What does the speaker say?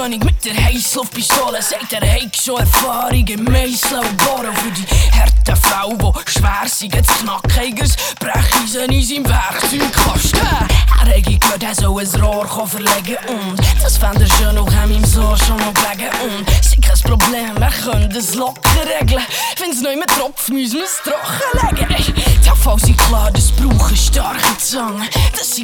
König mit der Heissluftpistole sagt, er hat schon Erfahrung im Meißeln und Bohren. Für die harten Fälle, die schwer sind, zu knacken, Brecheisen in seinem Werkzeugkasten. Er hat gehört, er soll ein Rohr verlegen und das fänd er schön, auch haben ihm so schon noch gelegen. Und ist kein Problem, wir können das locker regeln. Wenn's noch immer tropft, müssen wir es trocken legen. Die Abfall sind klar, das braucht eine starke Zange. Das sind